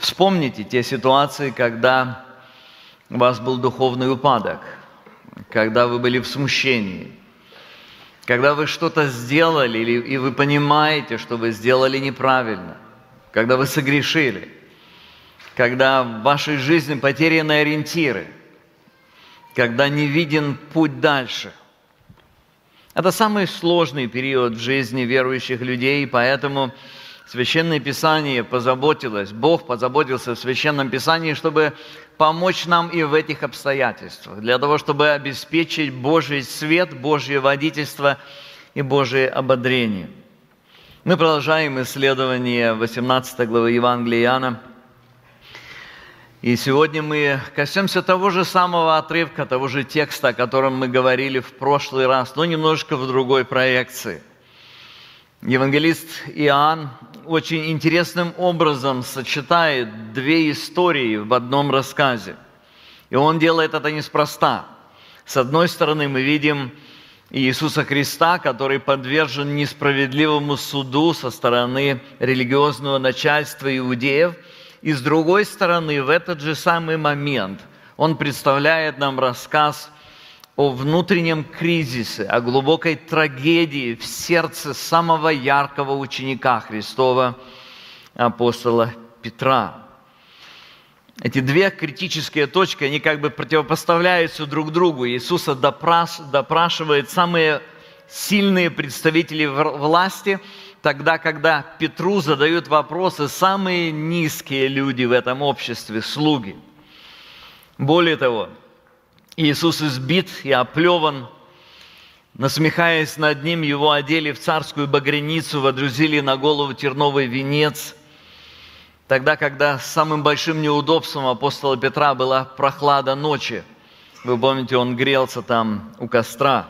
Вспомните те ситуации, когда у вас был духовный упадок, когда вы были в смущении, когда вы что-то сделали, и вы понимаете, что вы сделали неправильно, когда вы согрешили, когда в вашей жизни потеряны ориентиры, когда не виден путь дальше. Это самый сложный период в жизни верующих людей, и поэтому Священное Писание позаботилось, Бог позаботился в Священном Писании, чтобы помочь нам и в этих обстоятельствах, для того, чтобы обеспечить Божий свет, Божье водительство и Божие ободрение. Мы продолжаем исследование 18 главы Евангелия Иоанна. И сегодня мы коснемся того же самого отрывка, того же текста, о котором мы говорили в прошлый раз, но немножко в другой проекции. Евангелист Иоанн очень интересным образом сочетает две истории в одном рассказе. И он делает это неспроста. С одной стороны, мы видим Иисуса Христа, который подвержен несправедливому суду со стороны религиозного начальства иудеев. И с другой стороны, в этот же самый момент он представляет нам рассказ о внутреннем кризисе, о глубокой трагедии в сердце самого яркого ученика Христова, апостола Петра. Эти две критические точки, они как бы противопоставляются друг другу. Иисуса допрашивает самые сильные представители власти, тогда, когда Петру задают вопросы самые низкие люди в этом обществе, слуги. Более того, Иисус избит и оплеван, насмехаясь над ним, его одели в царскую багряницу, водрузили на голову терновый венец. Тогда, когда самым большим неудобством апостола Петра была прохлада ночи, вы помните, он грелся там у костра.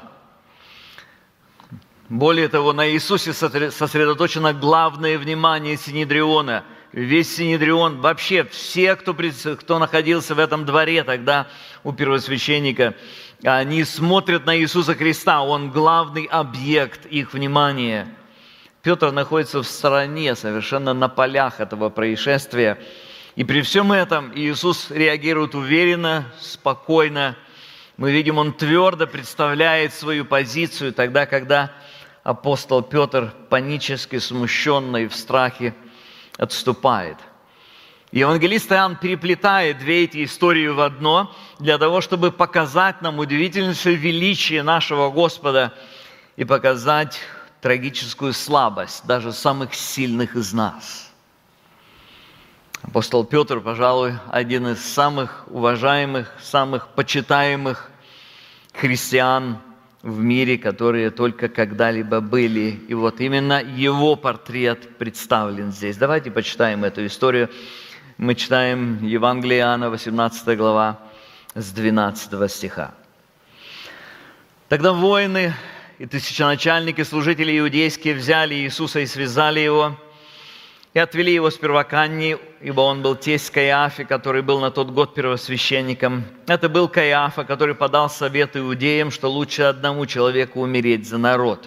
Более того, на Иисусе сосредоточено главное внимание Синедриона. Весь Синедрион, вообще все, кто находился в этом дворе тогда у первосвященника, они смотрят на Иисуса Христа, Он главный объект их внимания. Петр находится в стороне, совершенно на полях этого происшествия. И при всем этом Иисус реагирует уверенно, спокойно. Мы видим, Он твердо представляет свою позицию тогда, когда апостол Петр панически, смущенный, в страхе, отступает. Евангелист Иоанн переплетает две эти истории в одно, для того, чтобы показать нам удивительнейшее величие нашего Господа и показать трагическую слабость даже самых сильных из нас. Апостол Петр, пожалуй, один из самых уважаемых, самых почитаемых христиан в мире, которые только когда-либо были. И вот именно его портрет представлен здесь. Давайте почитаем эту историю. Мы читаем Евангелие Иоанна, 18 глава, с 12 стиха. «Тогда воины и тысяченачальники, служители иудейские взяли Иисуса и связали его, и отвели его сперва к Анне, ибо он был тесть Каиафе, который был на тот год первосвященником. Это был Каиафа, который подал совет иудеям, что лучше одному человеку умереть за народ.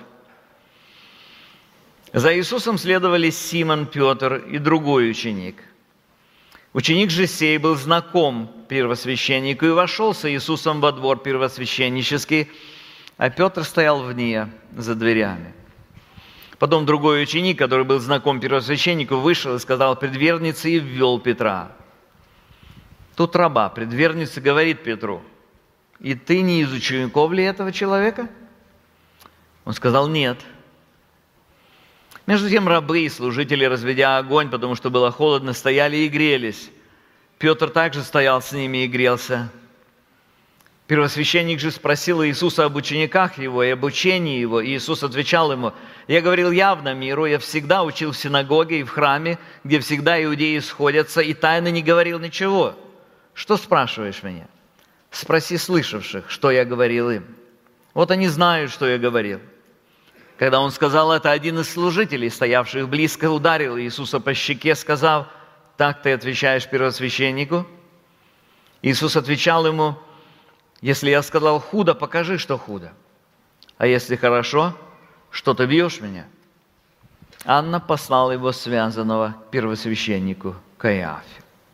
За Иисусом следовали Симон, Петр и другой ученик. Ученик же сей был знаком первосвященнику и вошел с Иисусом во двор первосвященнический, а Петр стоял вне, за дверями. Потом другой ученик, который был знаком первосвященнику, вышел и сказал предвернице и ввел Петра. Тут раба предверница говорит Петру: «И ты не из учеников ли этого человека?» Он сказал: «Нет». Между тем рабы и служители, разведя огонь, потому что было холодно, стояли и грелись. Петр также стоял с ними и грелся. Первосвященник же спросил Иисуса об учениках его и об учении его. И Иисус отвечал ему: «Я говорил явно миру, я всегда учил в синагоге и в храме, где всегда иудеи сходятся, и тайно не говорил ничего. Что спрашиваешь меня? Спроси слышавших, что я говорил им. Вот они знают, что я говорил». Когда он сказал это, один из служителей, стоявших близко, ударил Иисуса по щеке, сказав: «Так ты отвечаешь первосвященнику?» Иисус отвечал ему: «Если я сказал худо, покажи, что худо. А если хорошо, что ты бьешь меня?» Анна послала его связанного к первосвященнику Каиафе.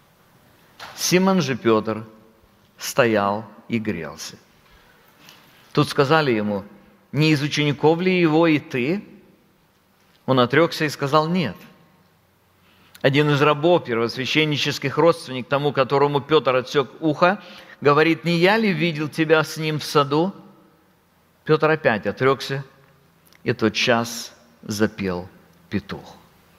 Симон же Петр стоял и грелся. Тут сказали ему: не из учеников ли его и ты? Он отрекся и сказал: нет. Один из рабов, первосвященнических родственник тому, которому Петр отсек ухо, говорит: не я ли видел тебя с ним в саду? Петр опять отрекся, и тотчас запел петух.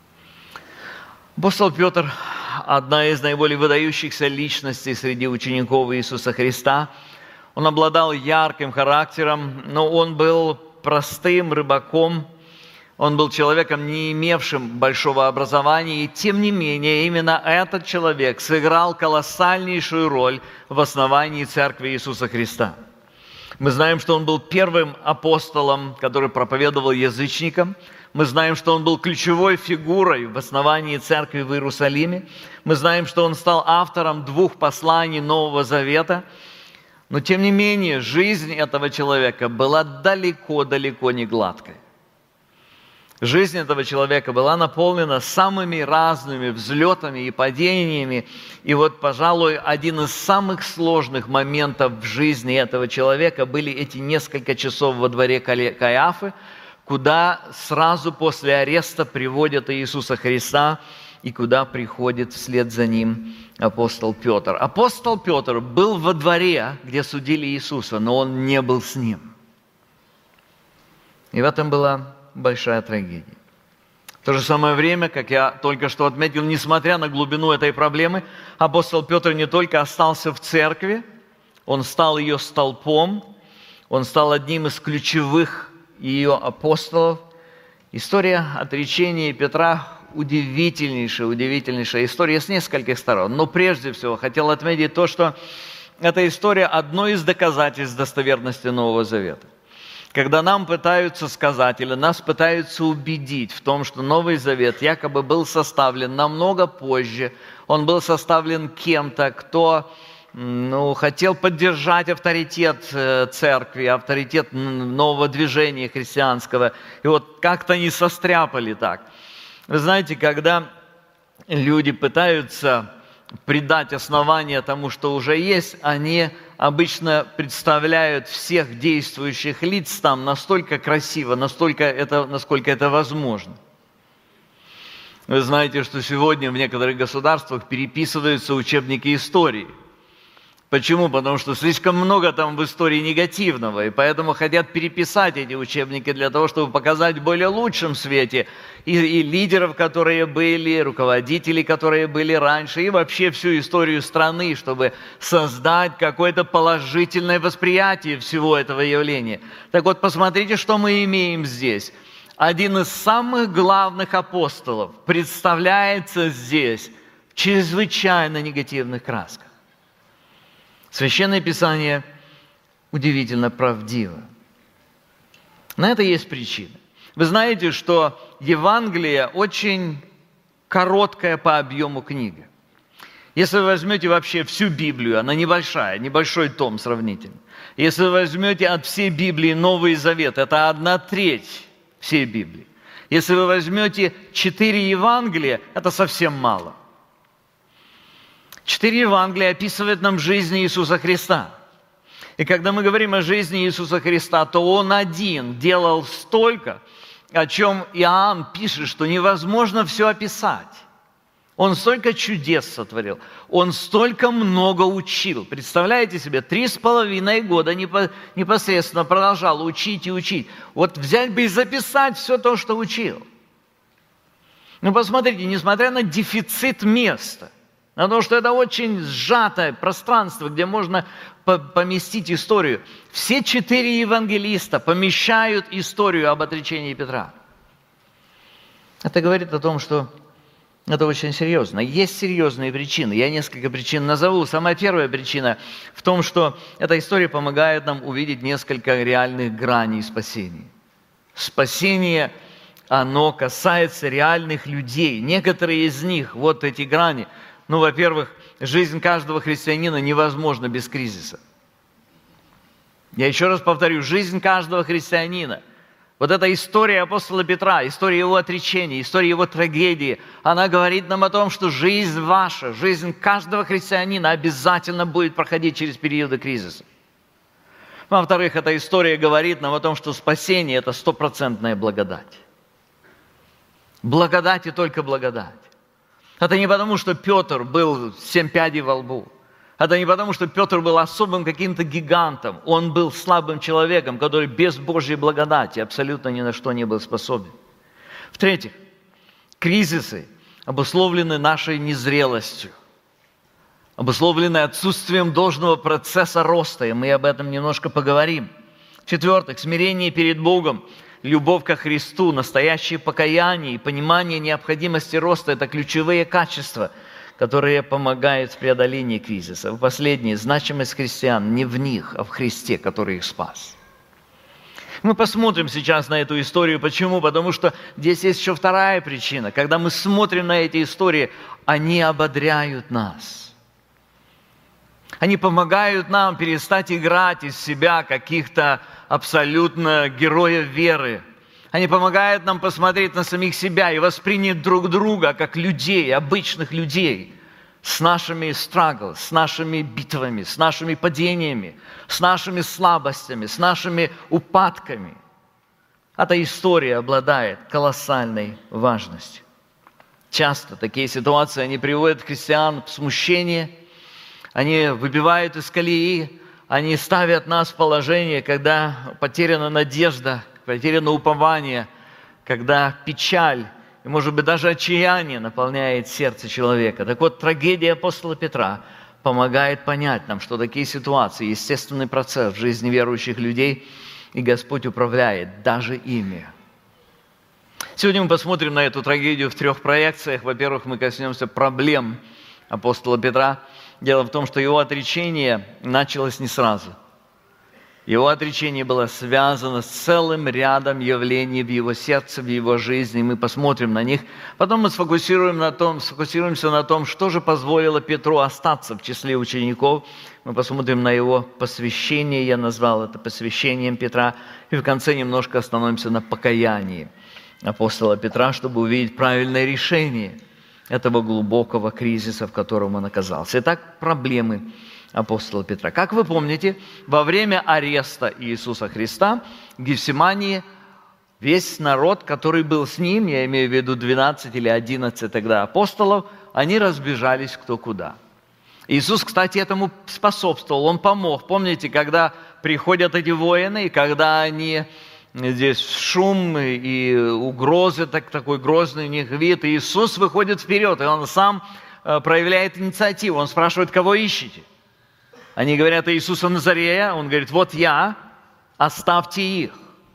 Апостол Петр – одна из наиболее выдающихся личностей среди учеников Иисуса Христа. Он обладал ярким характером, но он был простым рыбаком. Он был человеком, не имевшим большого образования, и тем не менее именно этот человек сыграл колоссальнейшую роль в основании Церкви Иисуса Христа. Мы знаем, что он был первым апостолом, который проповедовал язычникам. Мы знаем, что он был ключевой фигурой в основании Церкви в Иерусалиме. Мы знаем, что он стал автором 2 посланий Нового Завета. Но тем не менее, жизнь этого человека была далеко не гладкой. Жизнь этого человека была наполнена самыми разными взлетами и падениями. И вот, пожалуй, один из самых сложных моментов в жизни этого человека были эти несколько часов во дворе Каиафы, куда сразу после ареста приводят Иисуса Христа и куда приходит вслед за ним апостол Петр. Апостол Петр был во дворе, где судили Иисуса, но он не был с ним. И в этом была большая трагедия. В то же самое время, как я только что отметил, несмотря на глубину этой проблемы, апостол Петр не только остался в церкви, он стал ее столпом, он стал одним из ключевых ее апостолов. История отречения Петра удивительнейшая история с нескольких сторон. Но прежде всего хотел отметить то, что эта история одно из доказательств достоверности Нового Завета. Когда нам пытаются сказать или нас пытаются убедить в том, что Новый Завет якобы был составлен намного позже, он был составлен кем-то, кто хотел поддержать авторитет церкви, авторитет нового движения христианского, и вот как-то не состряпали так. Вы знаете, когда люди пытаются придать основание тому, что уже есть, они обычно представляют всех действующих лиц там настолько красиво, насколько это возможно. Вы знаете, что сегодня в некоторых государствах переписываются учебники истории. Почему? Потому что слишком много там в истории негативного, и поэтому хотят переписать эти учебники для того, чтобы показать в более лучшем свете и лидеров, которые были, руководителей, которые были раньше, и вообще всю историю страны, чтобы создать какое-то положительное восприятие всего этого явления. Так вот, посмотрите, что мы имеем здесь. Один из самых главных апостолов представляется здесь в чрезвычайно негативных красках. Священное Писание удивительно правдиво. На это есть причина. Вы знаете, что Евангелие очень короткая по объему книга. Если вы возьмете вообще всю Библию, она небольшая, небольшой том сравнительно. Если вы возьмете от всей Библии Новый Завет, это 1/3 всей Библии. Если вы возьмете 4 Евангелия, это совсем мало. 4 Евангелия описывают нам жизнь Иисуса Христа. И когда мы говорим о жизни Иисуса Христа, то Он один делал столько, о чем Иоанн пишет, что невозможно все описать. Он столько чудес сотворил, Он столько много учил. Представляете себе, 3,5 года непосредственно продолжал учить и учить. Вот взять бы и записать все то, что учил. Ну, посмотрите, несмотря на дефицит места, на то, что это очень сжатое пространство, где можно поместить историю. Все 4 евангелиста помещают историю об отречении Петра. Это говорит о том, что это очень серьезно. Есть серьезные причины. Я несколько причин назову. Самая первая причина в том, что эта история помогает нам увидеть несколько реальных граней спасения. Спасение, оно касается реальных людей. Некоторые из них, вот эти грани. Ну, во-первых, жизнь каждого христианина невозможна без кризиса. Я еще раз повторю, жизнь каждого христианина Вот эта история апостола Петра, история его отречения, история его трагедии, она говорит нам о том, что жизнь ваша, жизнь каждого христианина обязательно будет проходить через периоды кризиса. Во-вторых, эта история говорит нам о том, что спасение – это 100% благодать. Благодать и только благодать. Это не потому, что Петр был 7 пядей во лбу. Это не потому, что Петр был особым каким-то гигантом. Он был слабым человеком, который без Божьей благодати абсолютно ни на что не был способен. В-третьих, кризисы обусловлены нашей незрелостью, обусловлены отсутствием должного процесса роста, и мы об этом немножко поговорим. В-четвертых, смирение перед Богом, любовь ко Христу, настоящее покаяние и понимание необходимости роста – это ключевые качества, которые помогают в преодолении кризиса. И последнее, значимость христиан не в них, а в Христе, который их спас. Мы посмотрим сейчас на эту историю. Почему? Потому что здесь есть еще вторая причина. Когда мы смотрим на эти истории, они ободряют нас. Они помогают нам перестать играть из себя каких-то абсолютно героев веры. Они помогают нам посмотреть на самих себя и воспринять друг друга как людей, обычных людей, с нашими struggles, с нашими битвами, с нашими падениями, с нашими слабостями, с нашими упадками. Эта история обладает колоссальной важностью. Часто такие ситуации, они приводят христиан в смущение, они выбивают из колеи, они ставят нас в положение, когда потеряна надежда, потеряно упование, когда печаль и, может быть, даже отчаяние наполняет сердце человека. Так вот, трагедия апостола Петра помогает понять нам, что такие ситуации – естественный процесс в жизни верующих людей, и Господь управляет даже ими. Сегодня мы посмотрим на эту трагедию в 3 проекциях. Во-первых, мы коснемся проблем апостола Петра. Дело в том, что его отречение началось не сразу. Его отречение было связано с целым рядом явлений в его сердце, в его жизни. Мы посмотрим на них. Потом мы сфокусируемся на том, что же позволило Петру остаться в числе учеников. Мы посмотрим на его посвящение. Я назвал это посвящением Петра. И в конце немножко остановимся на покаянии апостола Петра, чтобы увидеть правильное решение этого глубокого кризиса, в котором он оказался. Итак, проблемы апостола Петра. Как вы помните, во время ареста Иисуса Христа в Гефсимании весь народ, который был с ним, я имею в виду 12 или 11 тогда апостолов, они разбежались кто куда. Иисус, кстати, этому способствовал, Он помог. Помните, когда приходят эти воины, и когда они здесь шум и угрозы, такой грозный у них вид, и Иисус выходит вперед, и Он сам проявляет инициативу. Он спрашивает, кого ищете? Они говорят Иисуса Назарея, Он говорит, вот я, оставьте их.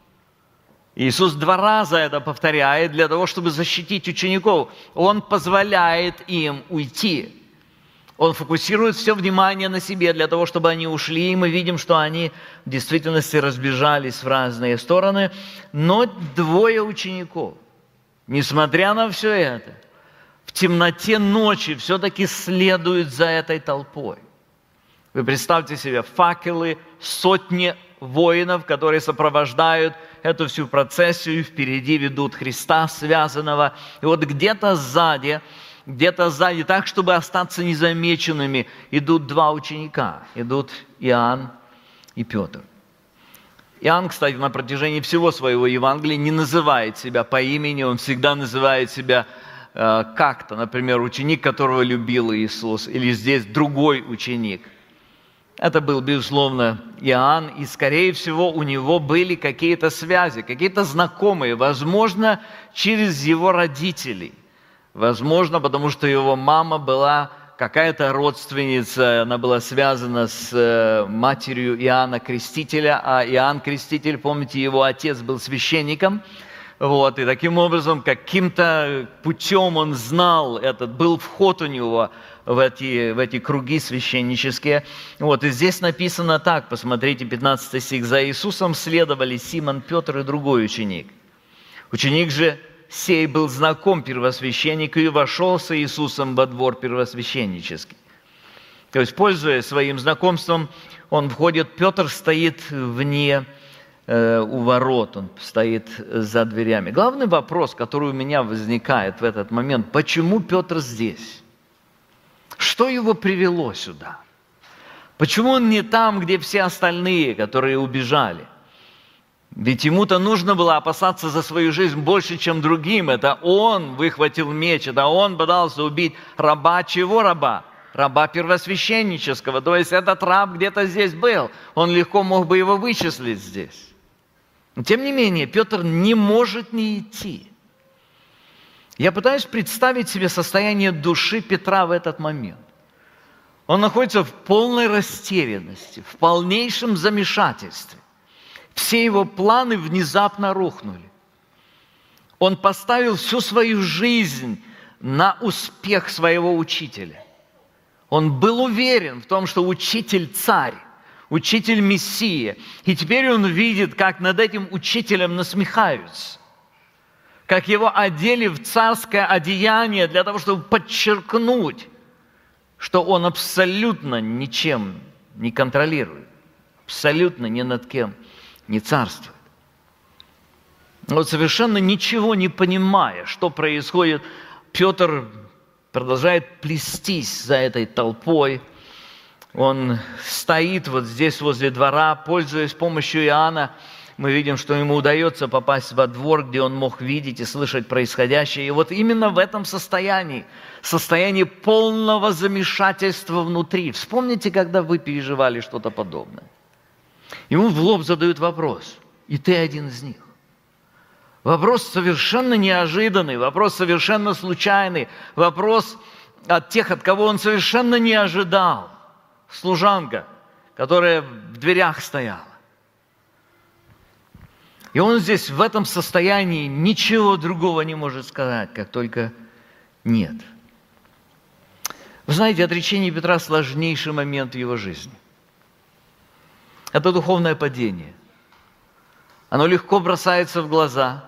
Иисус 2 раза это повторяет для того, чтобы защитить учеников. Он позволяет им уйти. Он фокусирует все внимание на себе для того, чтобы они ушли. И мы видим, что они в действительности разбежались в разные стороны. Но 2 учеников, несмотря на все это, в темноте ночи все-таки следуют за этой толпой. Вы представьте себе факелы, сотни воинов, которые сопровождают эту всю процессию, впереди ведут Христа связанного. И вот где-то сзади, так, чтобы остаться незамеченными, идут 2 ученика. Идут Иоанн и Петр. Иоанн, кстати, на протяжении всего своего Евангелия не называет себя по имени, он всегда называет себя как-то. Например, ученик, которого любил Иисус, или здесь другой ученик. Это был, безусловно, Иоанн, и, скорее всего, у него были какие-то связи, какие-то знакомые, возможно, через его родителей. Возможно, потому что его мама была какая-то родственница, она была связана с матерью Иоанна Крестителя, а Иоанн Креститель, помните, его отец был священником. Вот, и таким образом, каким-то путем он знал этот, был вход у него в эти круги священнические. Вот, и здесь написано так, посмотрите, 15 стих. «За Иисусом следовали Симон, Петр и другой ученик. Ученик же сей был знаком первосвященнику и вошел с Иисусом во двор первосвященнический». То есть, пользуясь своим знакомством, он входит, Петр стоит вне у ворот, он стоит за дверями. Главный вопрос, который у меня возникает в этот момент, почему Петр здесь? Что его привело сюда? Почему он не там, где все остальные, которые убежали? Ведь ему-то нужно было опасаться за свою жизнь больше, чем другим. Это он выхватил меч, это он пытался убить раба. Чего раба? Раба первосвященнического. То есть этот раб где-то здесь был. Он легко мог бы его вычислить здесь. Но тем не менее, Петр не может не идти. Я пытаюсь представить себе состояние души Петра в этот момент. Он находится в полной растерянности, в полнейшем замешательстве. Все его планы внезапно рухнули. Он поставил всю свою жизнь на успех своего учителя. Он был уверен в том, что учитель царь, учитель Мессия. И теперь он видит, как над этим учителем насмехаются. Как его одели в царское одеяние для того, чтобы подчеркнуть, что он абсолютно ничем не контролирует, абсолютно ни над кем не царствует. Вот совершенно ничего не понимая, что происходит, Петр продолжает плестись за этой толпой. Он стоит вот здесь возле двора, пользуясь помощью Иоанна. Мы видим, что ему удается попасть во двор, где он мог видеть и слышать происходящее. И вот именно в этом состоянии полного замешательства внутри. Вспомните, когда вы переживали что-то подобное. Ему в лоб задают вопрос, и ты один из них. Вопрос совершенно неожиданный, вопрос совершенно случайный, вопрос от тех, от кого он совершенно не ожидал. Служанка, которая в дверях стояла. И он здесь в этом состоянии ничего другого не может сказать, как только «нет». Вы знаете, отречение Петра – сложнейший момент в его жизни. Это духовное падение. Оно легко бросается в глаза.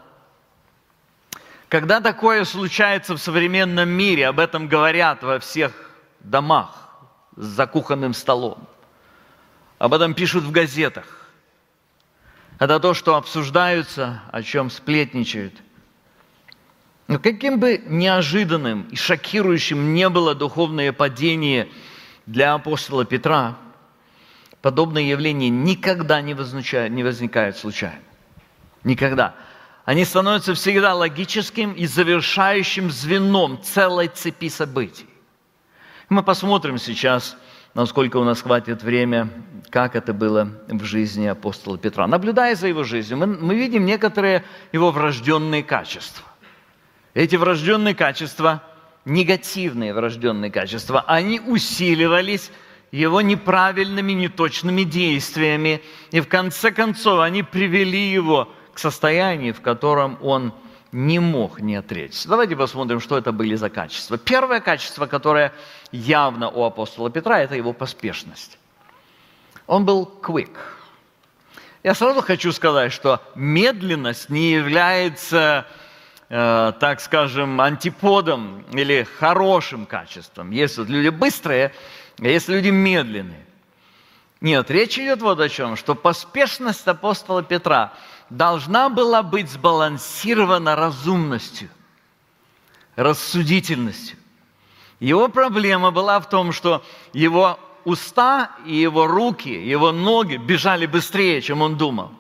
Когда такое случается в современном мире, об этом говорят во всех домах за кухонным столом. Об этом пишут в газетах. Это то, что обсуждаются, о чем сплетничают. Но каким бы неожиданным и шокирующим не было духовное падение для апостола Петра, подобные явления никогда не возникают случайно. Никогда. Они становятся всегда логическим и завершающим звеном целой цепи событий. Мы посмотрим сейчас, насколько у нас хватит время, как это было в жизни апостола Петра. Наблюдая за его жизнью, мы видим некоторые его врожденные качества. Эти врожденные качества, негативные врожденные качества, они усиливались его неправильными, неточными действиями. И в конце концов они привели его к состоянию, в котором он не мог не отречься. Давайте посмотрим, что это были за качества. Первое качество, которое явно у апостола Петра, это его поспешность. Он был quick. Я сразу хочу сказать, что медленность не является, так скажем, антиподом или хорошим качеством. Есть вот люди быстрые, а есть люди медленные. Нет, речь идет вот о чем, что поспешность апостола Петра должна была быть сбалансирована разумностью, рассудительностью. Его проблема была в том, что его уста и его руки, его ноги бежали быстрее, чем он думал.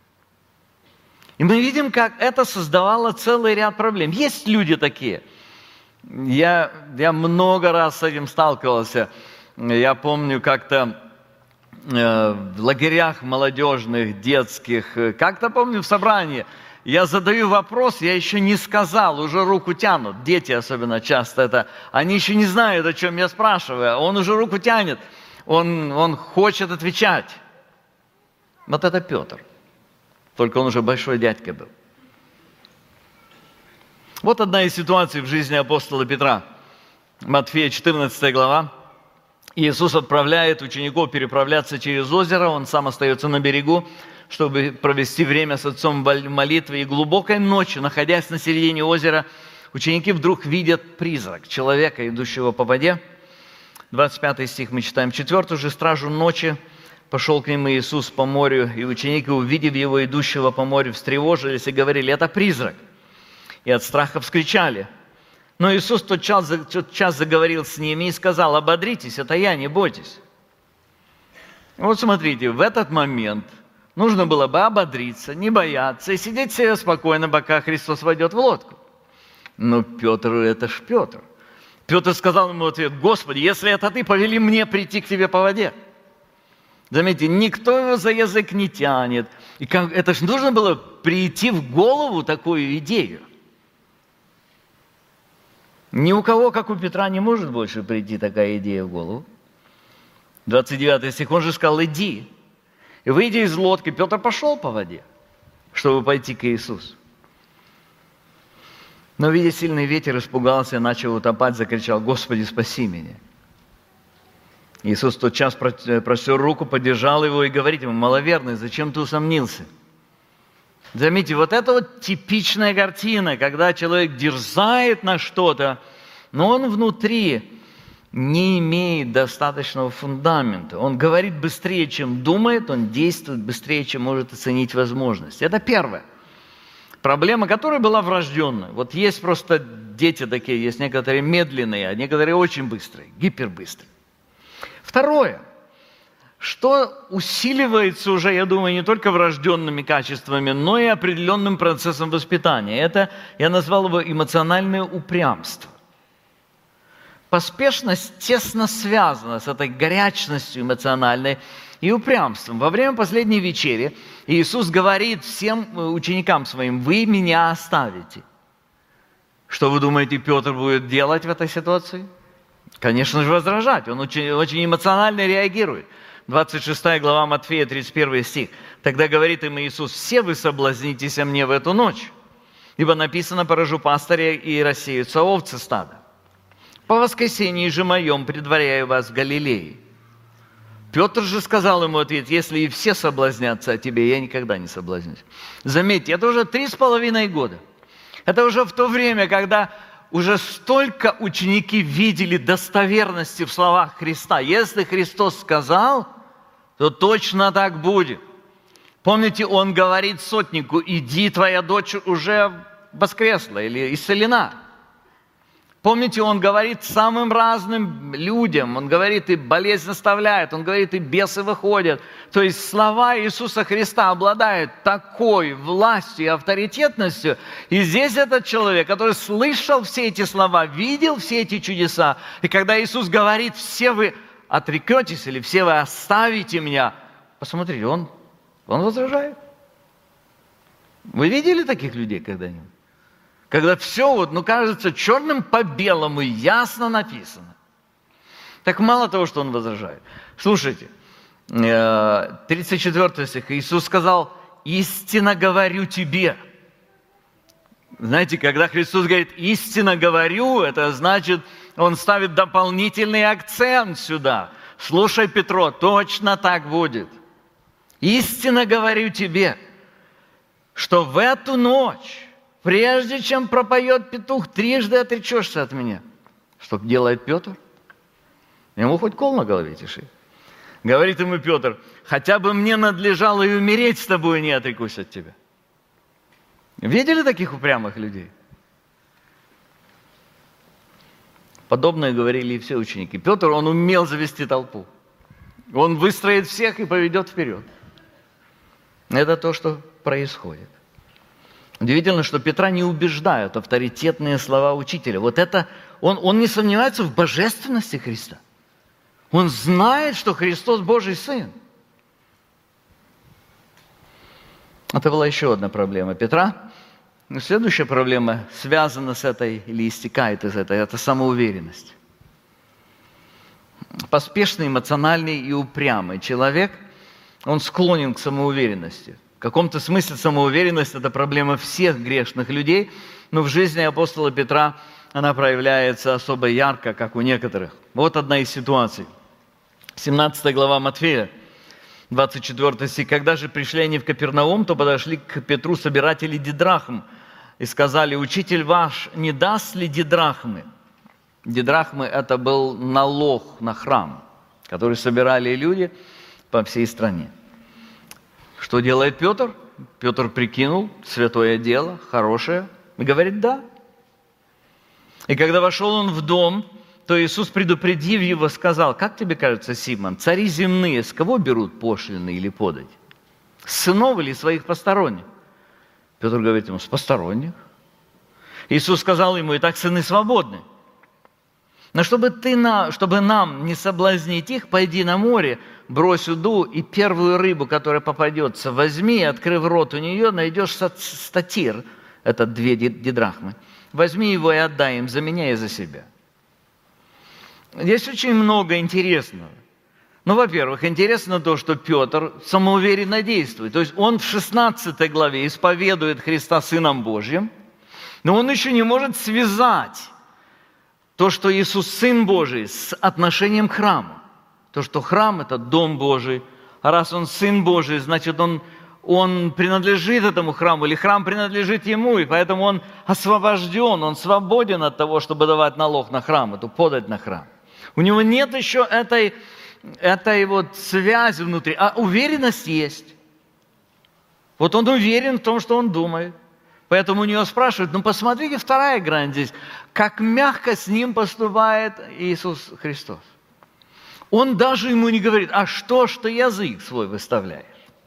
И мы видим, как это создавало целый ряд проблем. Есть люди такие. Я много раз с этим сталкивался. Я помню, как-то в лагерях молодежных, детских, как-то помню в собрании, я задаю вопрос, я еще не сказал, уже руку тянут. Дети особенно часто это, они еще не знают, о чем я спрашиваю, он уже руку тянет, он хочет отвечать. Вот это Петр, только он уже большой дядька был. Вот одна из ситуаций в жизни апостола Петра. Матфея 14 глава. Иисус отправляет учеников переправляться через озеро, он сам остается на берегу, чтобы провести время с Отцом в молитве. И глубокой ночью, находясь на середине озера, ученики вдруг видят призрак человека, идущего по воде. 25 стих мы читаем. «Четвертую же стражу ночи пошел к ним Иисус по морю, и ученики, увидев его, идущего по морю, встревожились и говорили: это призрак. И от страха вскричали. Но Иисус тотчас заговорил с ними и сказал: ободритесь, это я, не бойтесь. Вот смотрите, в этот момент нужно было бы ободриться, не бояться и сидеть себе спокойно, пока Христос войдет в лодку. Но Петр, это ж Петр. Петр сказал ему в ответ: Господи, если это ты, повели мне прийти к тебе по воде. Заметьте, никто его за язык не тянет. И это же нужно было прийти в голову такую идею. Ни у кого, как у Петра, не может больше прийти такая идея в голову. 29 стих, он же сказал: иди. И выйдя из лодки, Петр пошел по воде, чтобы пойти к Иисусу. Но, видя сильный ветер, испугался, начал утопать, закричал: Господи, спаси меня. Иисус тотчас простер руку, поддержал его и говорит ему: маловерный, зачем ты усомнился? Заметьте, вот это вот типичная картина, когда человек дерзает на что-то, но он внутри не имеет достаточного фундамента. Он говорит быстрее, чем думает, он действует быстрее, чем может оценить возможность. Это первое. Проблема, которая была врожденная. Вот есть просто дети такие, есть некоторые медленные, а некоторые очень быстрые, гипербыстрые. Второе, что усиливается уже, я думаю, не только врожденными качествами, но и определенным процессом воспитания. Это, я назвал его, эмоциональное упрямство. Поспешность тесно связана с этой горячностью эмоциональной и упрямством. Во время последней вечери Иисус говорит всем ученикам своим: вы меня оставите. Что вы думаете, Петр будет делать в этой ситуации? Конечно же, возражать. Он очень эмоционально реагирует. 26 глава Матфея, 31 стих. Тогда говорит им Иисус: все вы соблазнитесь о мне в эту ночь, ибо написано: поражу пастыря и рассеются овцы стада. По воскресении же моем предваряю вас в Галилее. Петр же сказал ему в ответ: если и все соблазнятся о тебе, я никогда не соблазнюсь. Заметьте, это уже 3,5 года. Это уже в то время, когда уже столько ученики видели достоверности в словах Христа. Если Христос сказал, то точно так будет. Помните, он говорит сотнику: иди, твоя дочь уже воскресла или исцелена. Помните, он говорит самым разным людям, он говорит, и болезнь оставляет, он говорит, и бесы выходят. То есть слова Иисуса Христа обладают такой властью и авторитетностью. И здесь этот человек, который слышал все эти слова, видел все эти чудеса, и когда Иисус говорит: все вы отрекетесь или все вы оставите меня, посмотрите, он возражает. Вы видели таких людей когда-нибудь? Когда все, кажется, черным по белому, ясно написано. Так мало того, что он возражает. Слушайте, 34 стих. Иисус сказал: истинно говорю тебе. Знаете, когда Христос говорит «истинно говорю», это значит, он ставит дополнительный акцент сюда. Слушай, Петро, точно так будет. Истинно говорю тебе, что в эту ночь, прежде чем пропоет петух, трижды отречешься от меня. Что делает Петр? Ему хоть кол на голове тиши. Говорит ему Петр: хотя бы мне надлежало и умереть с тобой, не отрекусь от тебя. Видели таких упрямых людей? Подобное говорили и все ученики. Петр, он умел завести толпу. Он выстроит всех и поведет вперед. Это то, что происходит. Удивительно, что Петра не убеждают авторитетные слова учителя. Вот это, он не сомневается в божественности Христа. Он знает, что Христос Божий Сын. Это была еще одна проблема Петра. Но следующая проблема связана с этой, или истекает из этой, это самоуверенность. Поспешный, эмоциональный и упрямый человек, он склонен к самоуверенности. В каком-то смысле самоуверенность – это проблема всех грешных людей, но в жизни апостола Петра она проявляется особо ярко, как у некоторых. Вот одна из ситуаций. 17 глава Матфея, 24 стих. «Когда же пришли они в Капернаум, то подошли к Петру собиратели дидрахм и сказали: учитель ваш не даст ли дидрахмы?» Дидрахмы – это был налог на храм, который собирали люди по всей стране. Что делает Петр? Петр прикинул, святое дело, хорошее, и говорит «да». И когда вошел он в дом, то Иисус, предупредив его, сказал: «Как тебе кажется, Симон, цари земные с кого берут пошлины или подать? С сынов или своих посторонних?» Петр говорит ему: «С посторонних». Иисус сказал ему: «Итак, сыны свободны. Но чтобы нам не соблазнить их, пойди на море, брось уду, и первую рыбу, которая попадется, возьми, и, открыв рот у нее, найдешь статир, это 2 дидрахмы. Возьми его и отдай им за меня и за себя». Здесь очень много интересного. Ну, во-первых, интересно то, что Петр самоуверенно действует. То есть он в 16 главе исповедует Христа Сыном Божьим, но он еще не может связать то, что Иисус Сын Божий, с отношением к храму. То, что храм – это Дом Божий, а раз Он Сын Божий, значит, Он принадлежит этому храму, или храм принадлежит Ему, и поэтому Он освобожден, Он свободен от того, чтобы давать налог на храм, эту подать на храм. У него нет еще этой вот связи внутри, а уверенность есть. Вот он уверен в том, что он думает. Поэтому у него спрашивают: ну посмотрите, 2 грань здесь, как мягко с ним поступает Иисус Христос. Он даже ему не говорит: а что ж ты язык свой выставляешь?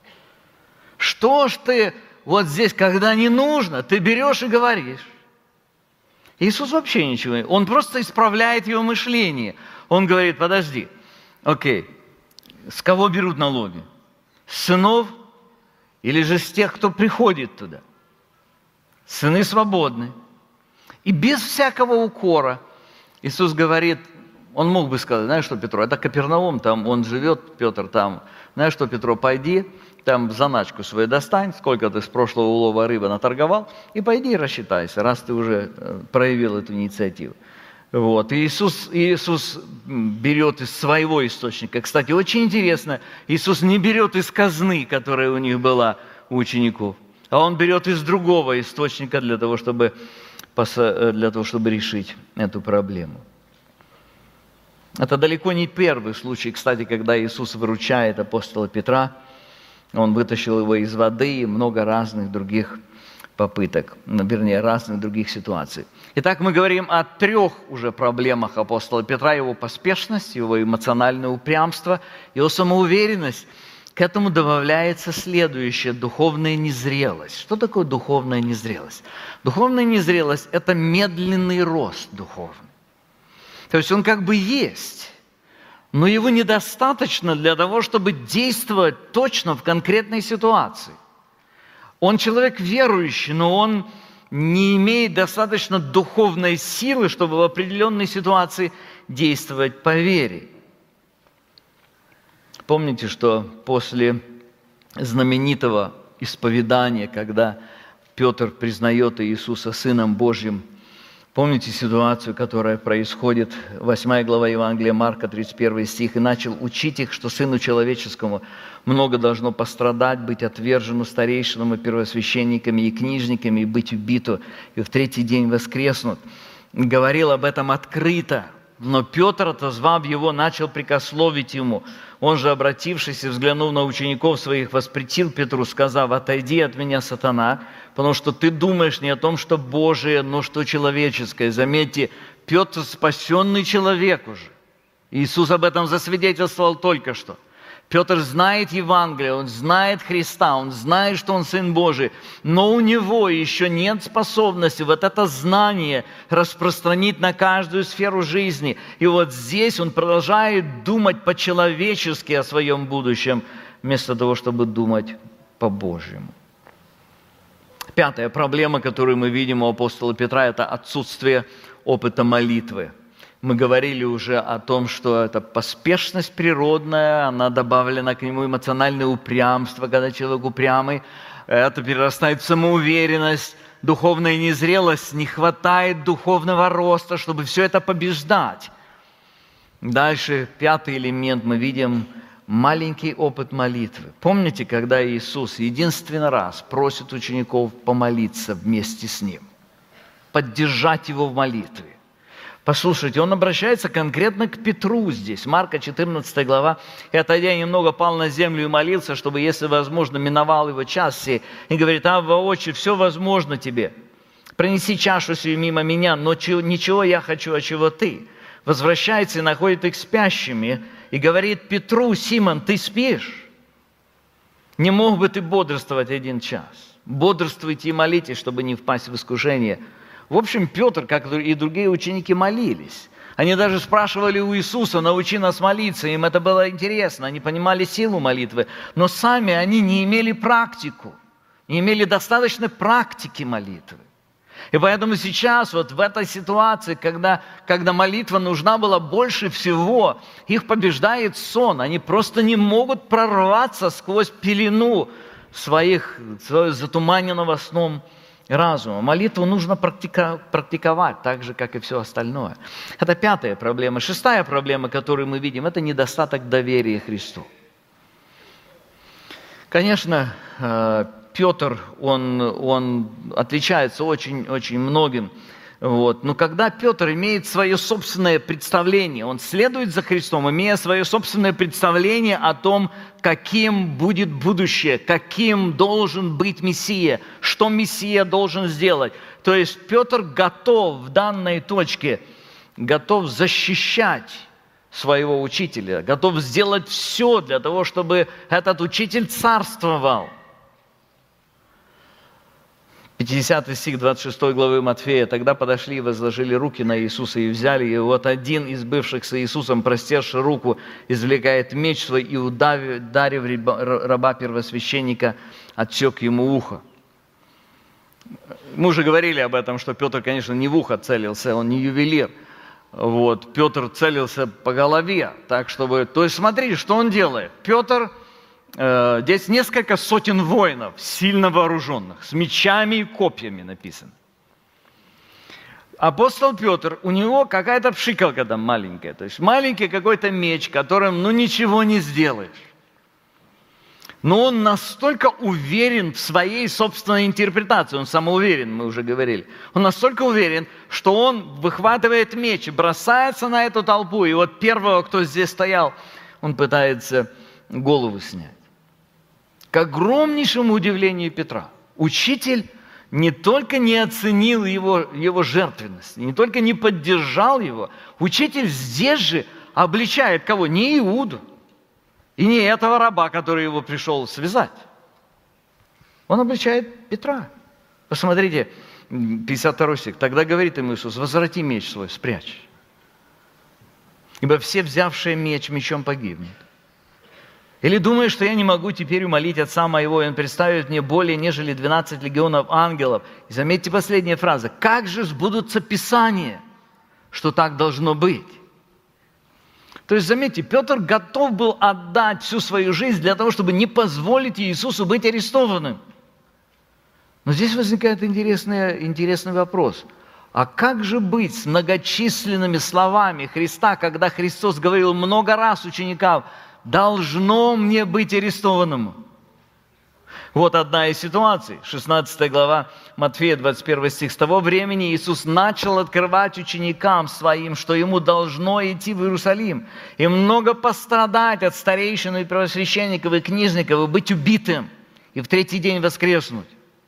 Что ж ты вот здесь, когда не нужно, ты берешь и говоришь? Иисус вообще ничего не... Он просто исправляет его мышление. Он говорит: подожди, окей, с кого берут налоги? С сынов или же с тех, кто приходит туда? Сыны свободны. И без всякого укора Иисус говорит, Он мог бы сказать: знаешь что, Петро, это Капернаум, там он живет, Петр там. Знаешь что, Петро, пойди, там заначку свою достань, сколько ты с прошлого улова рыбы наторговал, и пойди и рассчитайся, раз ты уже проявил эту инициативу. Вот. И Иисус берет из своего источника. Кстати, очень интересно, Иисус не берет из казны, которая у них была у учеников, а Он берет из другого источника для того, чтобы решить эту проблему. Это далеко не первый случай, кстати, когда Иисус выручает апостола Петра. Он вытащил его из воды и много разных других попыток, вернее, разных других ситуаций. Итак, мы говорим о 3 уже проблемах апостола Петра: его поспешность, его эмоциональное упрямство, его самоуверенность. К этому добавляется следующее – духовная незрелость. Что такое духовная незрелость? Духовная незрелость – это медленный рост духовный. То есть он как бы есть, но его недостаточно для того, чтобы действовать точно в конкретной ситуации. Он человек верующий, но он не имеет достаточно духовной силы, чтобы в определенной ситуации действовать по вере. Помните, что после знаменитого исповедания, когда Петр признает Иисуса Сыном Божьим, помните ситуацию, которая происходит, 8 глава Евангелия Марка, 31 стих, «И начал учить их, что Сыну Человеческому много должно пострадать, быть отвержену старейшинам и первосвященниками и книжниками, и быть убиту, и в 3-й день воскреснут». Говорил об этом открыто, но Петр, отозвав его, начал прикословить ему. Он же, обратившись и взглянув на учеников своих, воспретил Петру, сказав: «Отойди от меня, сатана, потому что ты думаешь не о том, что Божие, но что человеческое». Заметьте, Петр спасенный человек уже. Иисус об этом засвидетельствовал только что. Петр знает Евангелие, он знает Христа, он знает, что он Сын Божий, но у него еще нет способности вот это знание распространить на каждую сферу жизни. И вот здесь он продолжает думать по-человечески о своем будущем, вместо того, чтобы думать по-божьему. 5-я проблема, которую мы видим у апостола Петра, это отсутствие опыта молитвы. Мы говорили уже о том, что это поспешность природная, она добавлена к нему эмоциональное упрямство, когда человек упрямый, это перерастает в самоуверенность, духовная незрелость, не хватает духовного роста, чтобы все это побеждать. Дальше, 5-й элемент, мы видим маленький опыт молитвы. Помните, когда Иисус единственный раз просит учеников помолиться вместе с Ним, поддержать Его в молитве? Послушайте, он обращается конкретно к Петру здесь. Марка 14 глава. «И отойдя немного, пал на землю и молился, чтобы, если возможно, миновал его час сей. И говорит: Авва, Отче, все возможно тебе. Пронеси чашу сию мимо меня, но ничего я хочу, а чего ты». Возвращается и находит их спящими. И говорит Петру: Симон, ты спишь? Не мог бы ты бодрствовать 1 час? Бодрствуйте и молитесь, чтобы не впасть в искушение. В общем, Петр, как и другие ученики, молились. Они даже спрашивали у Иисуса: научи нас молиться. Им это было интересно, они понимали силу молитвы. Но сами они не имели практику, не имели достаточной практики молитвы. И поэтому сейчас, вот в этой ситуации, когда молитва нужна была больше всего, их побеждает сон. Они просто не могут прорваться сквозь пелену своего затуманенного сном разума. Молитву нужно практиковать, так же, как и все остальное. Это 5-я проблема. 6-я проблема, которую мы видим, это недостаток доверия Христу. Конечно, Петр, он отличается очень многим. Вот. Но когда Петр имеет свое собственное представление, он следует за Христом, имея свое собственное представление о том, каким будет будущее, каким должен быть Мессия, что Мессия должен сделать. То есть Петр готов в данной точке, готов защищать своего учителя, готов сделать все для того, чтобы этот учитель царствовал. 50 стих 26 главы Матфея. «Тогда подошли и возложили руки на Иисуса и взяли, и вот один из бывших с Иисусом, простерши руку, извлекает меч свой и, ударив раба первосвященника, отсек ему ухо». Мы уже говорили об этом, что Петр, конечно, не в ухо целился, он не ювелир. Вот. Петр целился по голове, так чтобы... То есть смотрите, что он делает. Петр... Здесь несколько сотен воинов, сильно вооруженных, с мечами и копьями написано. Апостол Петр, у него какая-то пшикалка там маленькая, то есть маленький какой-то меч, которым ничего не сделаешь. Но он настолько уверен в своей собственной интерпретации, он самоуверен, мы уже говорили. Он настолько уверен, что он выхватывает меч и бросается на эту толпу. И вот первого, кто здесь стоял, он пытается голову снять. К огромнейшему удивлению Петра, учитель не только не оценил его жертвенность, не только не поддержал его, учитель здесь же обличает кого? Не Иуду и не этого раба, который его пришел связать. Он обличает Петра. Посмотрите, 52 стих. «Тогда говорит ему Иисус: возврати меч свой, спрячь, ибо все, взявшие меч, мечом погибнут. Или думаешь, что я не могу теперь умолить Отца моего, и Он представит мне более, нежели 12 легионов ангелов?» И заметьте последняя фраза. «Как же сбудутся Писания, что так должно быть?» То есть, заметьте, Петр готов был отдать всю свою жизнь для того, чтобы не позволить Иисусу быть арестованным. Но здесь возникает интересный вопрос. А как же быть с многочисленными словами Христа, когда Христос говорил много раз ученикам: «Должно мне быть арестованному». Вот одна из ситуаций. 16 глава Матфея, 21 стих. «С того времени Иисус начал открывать ученикам своим, что Ему должно идти в Иерусалим, и много пострадать от старейшин и первосвященников и книжников, и быть убитым, и в 3-й день воскреснуть».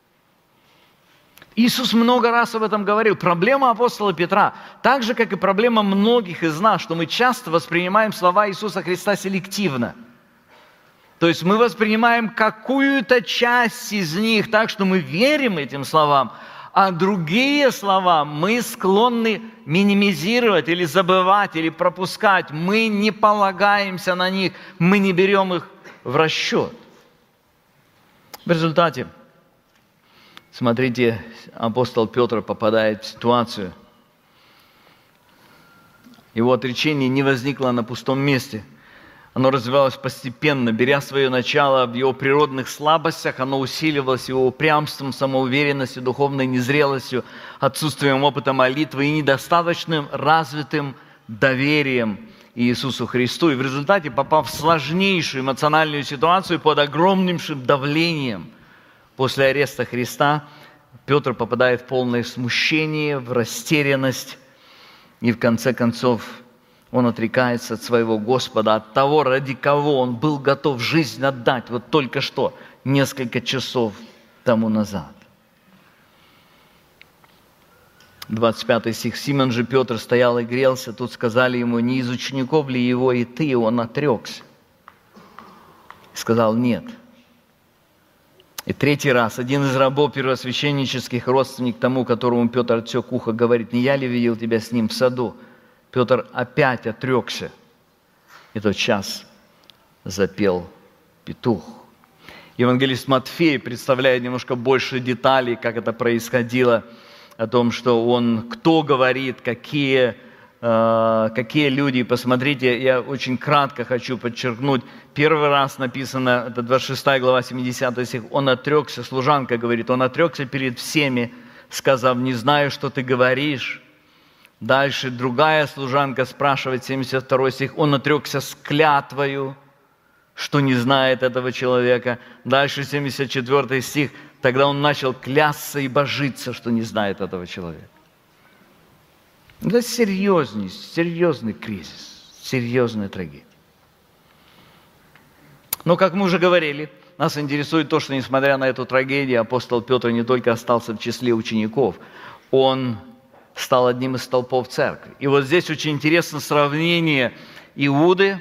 Иисус много раз об этом говорил. Проблема апостола Петра, так же, как и проблема многих из нас, что мы часто воспринимаем слова Иисуса Христа селективно. То есть мы воспринимаем какую-то часть из них так, что мы верим этим словам, а другие слова мы склонны минимизировать или забывать, или пропускать. Мы не полагаемся на них, мы не берем их в расчет. В результате, смотрите, апостол Петр попадает в ситуацию. Его отречение не возникло на пустом месте. Оно развивалось постепенно, беря свое начало в его природных слабостях, оно усиливалось его упрямством, самоуверенностью, духовной незрелостью, отсутствием опыта молитвы и недостаточным развитым доверием Иисусу Христу. И в результате, попав в сложнейшую эмоциональную ситуацию под огромнейшим давлением после ареста Христа, Петр попадает в полное смущение, в растерянность. И в конце концов он отрекается от своего Господа, от того, ради кого он был готов жизнь отдать вот только что, несколько часов тому назад. 25 стих. «Симон же Петр стоял и грелся. Тут сказали ему, не из учеников ли его и ты?» И он отрекся. Сказал, нет. И третий раз один из рабов первосвященнических, родственник тому, которому Петр отсек ухо, говорит, не я ли видел тебя с ним в саду? Петр опять отрекся. И тот час запел петух. Евангелист Матфей представляет немножко больше деталей, как это происходило, о том, что он, кто говорит, какие люди. Посмотрите, я очень кратко хочу подчеркнуть. Первый раз написано, это 26 глава, 70 стих, он отрекся, служанка говорит, он отрекся перед всеми, сказав, не знаю, что ты говоришь. Дальше другая служанка спрашивает, 72 стих, он отрекся с клятвою, что не знает этого человека. Дальше 74 стих, тогда он начал клясться и божиться, что не знает этого человека. Это серьезный кризис, серьезная трагедия. Но, как мы уже говорили, нас интересует то, что, несмотря на эту трагедию, апостол Петр не только остался в числе учеников, он стал одним из столпов церкви. И вот здесь очень интересно сравнение Иуды,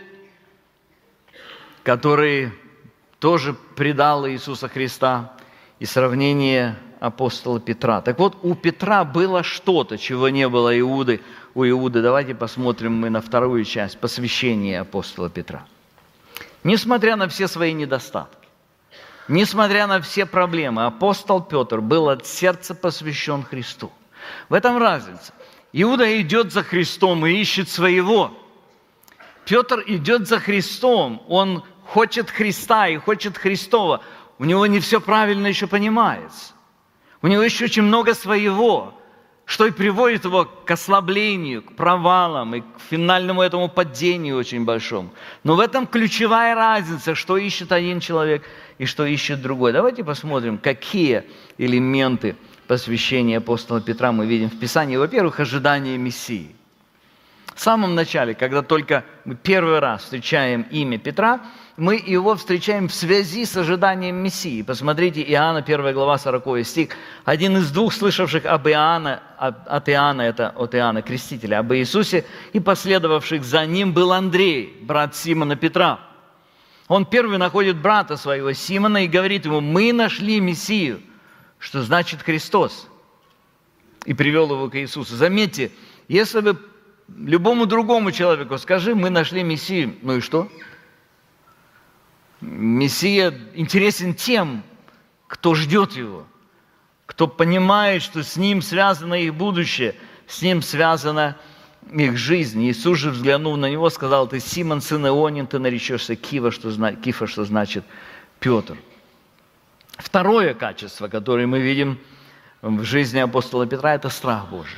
который тоже предал Иисуса Христа, и сравнение апостола Петра. Так вот, у Петра было что-то, чего не было у Иуды. Давайте посмотрим мы на вторую часть, посвящение апостола Петра. Несмотря на все свои недостатки, несмотря на все проблемы, апостол Петр был от сердца посвящен Христу. В этом разница. Иуда идет за Христом и ищет своего. Петр идет за Христом, он хочет Христа и хочет Христова. У него не все правильно еще понимается. У него еще очень много своего, что и приводит его к ослаблению, к провалам и к финальному этому падению очень большому. Но в этом ключевая разница, что ищет один человек и что ищет другой. Давайте посмотрим, какие элементы посвящения апостола Петра мы видим в Писании. Во-первых, ожидание Мессии. В самом начале, когда только мы первый раз встречаем имя Петра, мы его встречаем в связи с ожиданием Мессии. Посмотрите, Иоанна, 1 глава, 40 стих. Один из двух слышавших об Иоанна, от Иоанна, это от Иоанна Крестителя, об Иисусе, и последовавших за ним был Андрей, брат Симона Петра. Он первый находит брата своего Симона и говорит ему, мы нашли Мессию, что значит Христос. И привел его к Иисусу. Заметьте, если бы любому другому человеку скажи, мы нашли Мессию, ну и что? Мессия интересен тем, кто ждет его, кто понимает, что с ним связано их будущее, с ним связана их жизнь. Иисус же, взглянув на него, сказал, ты Симон, сын Ионин, ты наречешься Кифа, что значит Петр. Второе качество, которое мы видим в жизни апостола Петра, это страх Божий.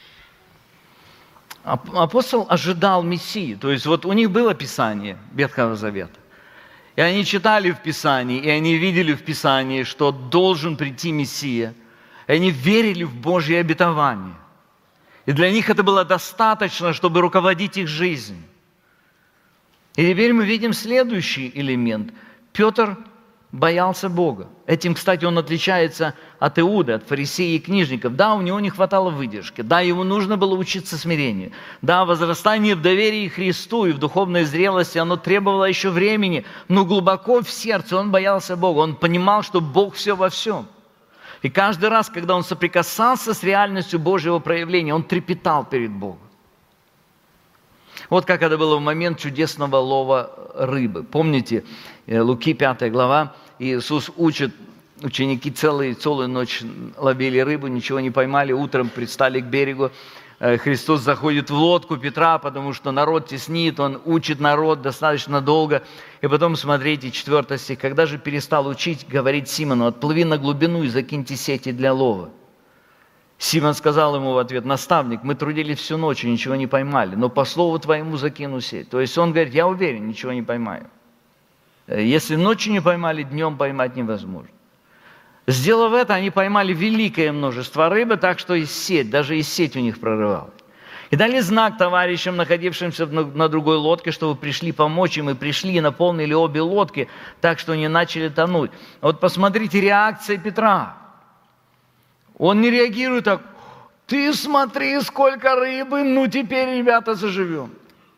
Апостол ожидал Мессии, то есть вот у них было Писание Ветхого Завета. И они читали в Писании, и они видели в Писании, что должен прийти Мессия. И они верили в Божье обетование. И для них это было достаточно, чтобы руководить их жизнью. И теперь мы видим следующий элемент. Петр боялся Бога. Этим, кстати, он отличается от Иуды, от фарисеев и книжников. Да, у него не хватало выдержки. Да, ему нужно было учиться смирению. Да, возрастание в доверии Христу и в духовной зрелости, оно требовало еще времени. Но глубоко в сердце он боялся Бога. Он понимал, что Бог все во всем. И каждый раз, когда он соприкасался с реальностью Божьего проявления, он трепетал перед Богом. Вот как это было в момент чудесного лова рыбы. Помните, Луки 5 глава, Иисус учит, ученики целую ночь ловили рыбу, ничего не поймали, утром предстали к берегу. Христос заходит в лодку Петра, потому что народ теснит, он учит народ достаточно долго. И потом, смотрите, 4 стих, когда же перестал учить, говорит Симону, отплыви на глубину и закиньте сети для лова. Симон сказал ему в ответ, наставник, мы трудились всю ночь и ничего не поймали, но по слову твоему закину сеть. То есть он говорит, я уверен, ничего не поймаю. Если ночью не поймали, днем поймать невозможно. Сделав это, они поймали великое множество рыбы, так что даже и сеть у них прорывалась. И дали знак товарищам, находившимся на другой лодке, чтобы пришли помочь им, и пришли и наполнили обе лодки, так что они начали тонуть. Вот посмотрите реакция Петра. Он не реагирует так: ты смотри, сколько рыбы, ну теперь, ребята, заживем.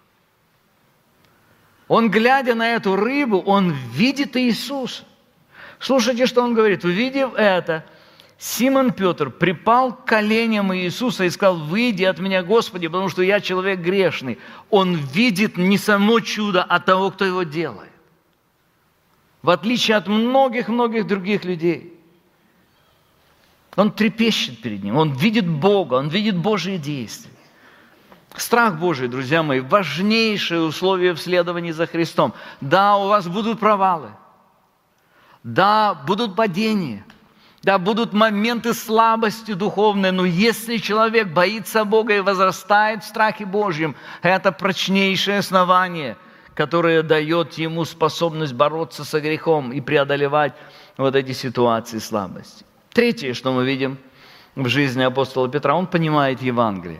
Он, глядя на эту рыбу, он видит Иисуса. Слушайте, что он говорит. Увидев это, Симон Петр припал к коленям Иисуса и сказал: выйди от меня, Господи, потому что я человек грешный. Он видит не само чудо, а того, кто его делает. В отличие от многих-многих других людей. Он трепещет перед Ним, он видит Бога, он видит Божие действия. Страх Божий, друзья мои, важнейшее условие в следовании за Христом. Да, у вас будут провалы. Да, будут падения. Да, будут моменты слабости духовной. Но если человек боится Бога и возрастает в страхе Божьем, это прочнейшее основание, которое дает ему способность бороться со грехом и преодолевать вот эти ситуации слабости. Третье, что мы видим в жизни апостола Петра, он понимает Евангелие.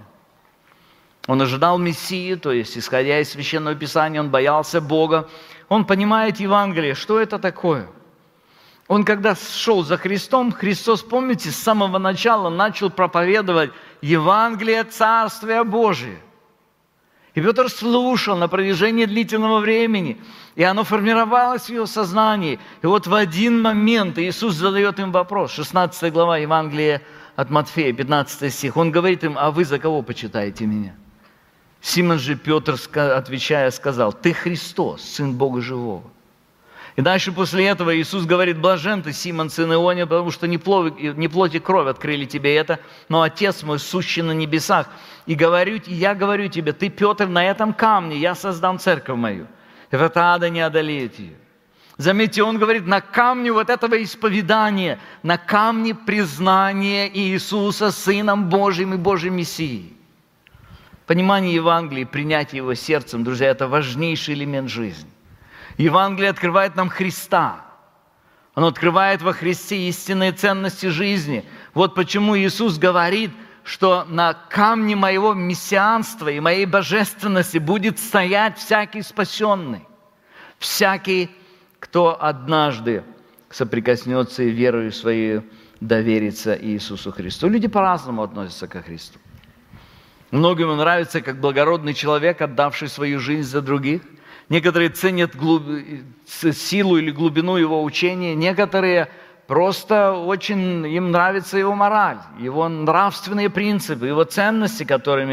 Он ожидал Мессии, то есть, исходя из Священного Писания, он боялся Бога. Он понимает Евангелие. Что это такое? Он, когда шел за Христом, Христос, помните, с самого начала начал проповедовать Евангелие Царствия Божия. И Петр слушал на протяжении длительного времени, и оно формировалось в его сознании. И вот в один момент Иисус задает им вопрос, 16 глава Евангелия от Матфея, 15 стих. Он говорит им: а вы за кого почитаете меня? Симон же Петр, отвечая, сказал: ты Христос, Сын Бога Живого. И дальше после этого Иисус говорит: блажен ты, Симон, сын Иония, потому что не плоть и кровь открыли тебе это, но Отец мой, сущий на небесах. И я говорю тебе: ты, Петр, на этом камне я создам церковь мою. И врата ада не одолеют ее. Заметьте, он говорит, на камне вот этого исповедания, на камне признания Иисуса Сыном Божьим и Божьим Мессией. Понимание Евангелия, принятие его сердцем, друзья, это важнейший элемент жизни. Евангелие открывает нам Христа. Оно открывает во Христе истинные ценности жизни. Вот почему Иисус говорит, что на камне моего мессианства и моей божественности будет стоять всякий спасенный. Всякий, кто однажды соприкоснется и верою своей доверится Иисусу Христу. Люди по-разному относятся ко Христу. Многим нравится, как благородный человек, отдавший свою жизнь за других. Некоторые ценят силу или глубину его учения, некоторые просто очень им нравится его мораль, его нравственные принципы, его ценности,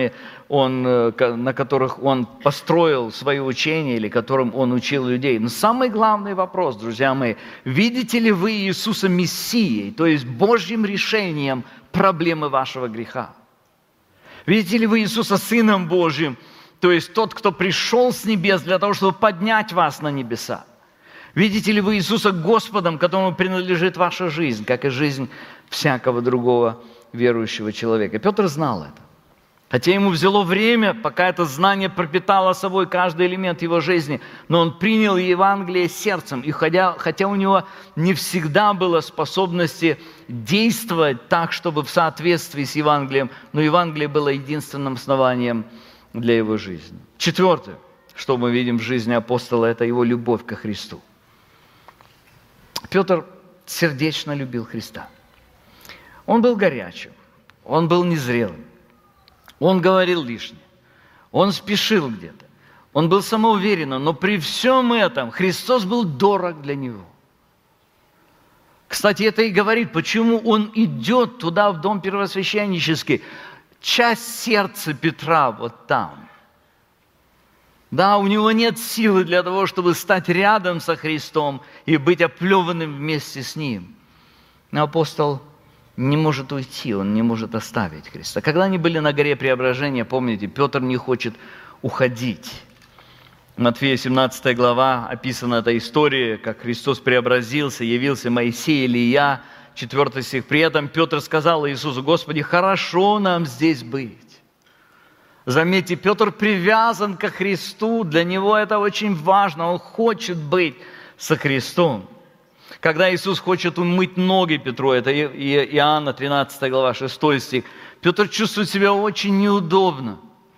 на которых он построил свое учение или которым он учил людей. Но самый главный вопрос, друзья мои, видите ли вы Иисуса Мессией, то есть Божьим решением проблемы вашего греха? Видите ли вы Иисуса Сыном Божьим, то есть тот, кто пришел с небес для того, чтобы поднять вас на небеса? Видите ли вы Иисуса Господом, которому принадлежит ваша жизнь, как и жизнь всякого другого верующего человека? Петр знал это. Хотя ему взяло время, пока это знание пропитало собой каждый элемент его жизни, но он принял Евангелие сердцем, и хотя у него не всегда было способности действовать так, чтобы в соответствии с Евангелием, но Евангелие было единственным основанием для его жизни. Четвертое, что мы видим в жизни апостола, это его любовь ко Христу. Петр сердечно любил Христа. Он был горячим, он был незрелым, он говорил лишнее, он спешил где-то, он был самоуверенным, но при всем этом Христос был дорог для него. Кстати, это и говорит, почему он идет туда, в дом первосвященнический. Часть сердца Петра вот там. Да, у него нет силы для того, чтобы стать рядом со Христом и быть оплеванным вместе с Ним. Но апостол не может уйти, он не может оставить Христа. Когда они были на горе Преображения, помните, Петр не хочет уходить. В Матфея 17 глава описана эта история, как Христос преобразился, явился Моисей, Илия, 4 стих. При этом Петр сказал Иисусу: Господи, хорошо нам здесь быть. Заметьте, Петр привязан ко Христу, для него это очень важно, он хочет быть со Христом. Когда Иисус хочет умыть ноги Петру, это Иоанна 13 глава, 6 стих, Петр чувствует себя очень неудобно.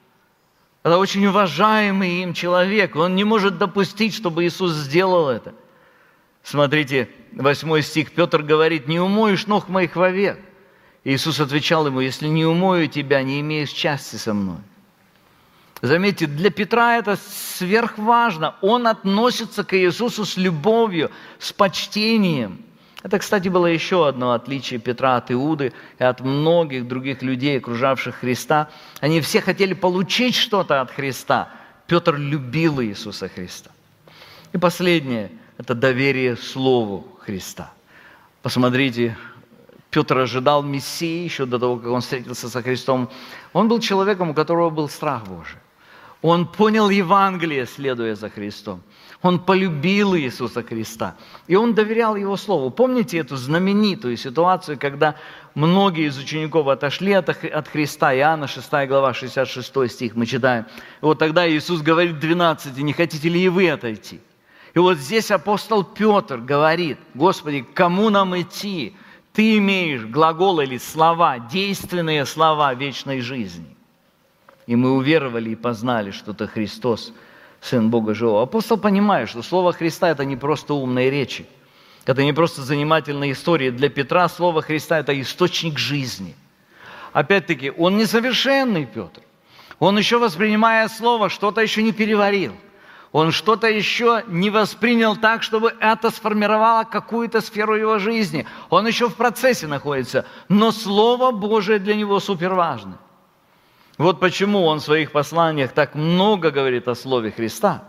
Это очень уважаемый им человек. Он не может допустить, чтобы Иисус сделал это. Смотрите, 8 стих. Петр говорит: «Не умоешь ног моих вовек». Иисус отвечал ему: «Если не умою тебя, не имеешь части со мной». Заметьте, для Петра это сверхважно. Он относится к Иисусу с любовью, с почтением. Это, кстати, было еще одно отличие Петра от Иуды и от многих других людей, окружавших Христа. Они все хотели получить что-то от Христа. Петр любил Иисуса Христа. И последнее – это доверие Слову Христа. Посмотрите, Петр ожидал Мессии еще до того, как он встретился со Христом. Он был человеком, у которого был страх Божий. Он понял Евангелие, следуя за Христом. Он полюбил Иисуса Христа, и он доверял Его Слову. Помните эту знаменитую ситуацию, когда многие из учеников отошли от Христа? Иоанна 6 глава, 66 стих мы читаем. И вот тогда Иисус говорит 12: «Не хотите ли и вы отойти?» И вот здесь апостол Петр говорит: «Господи, к кому нам идти? Ты имеешь глагол или слова, действенные слова вечной жизни». И мы уверовали и познали, что Ты Христос, Сын Бога Живого. Апостол понимает, что Слово Христа – это не просто умные речи, это не просто занимательные истории. Для Петра Слово Христа – это источник жизни. Опять-таки, он несовершенный Петр. Он еще, воспринимая Слово, что-то еще не переварил. Он что-то еще не воспринял так, чтобы это сформировало какую-то сферу его жизни. Он еще в процессе находится. Но Слово Божие для него суперважно. Вот почему он в своих посланиях так много говорит о Слове Христа.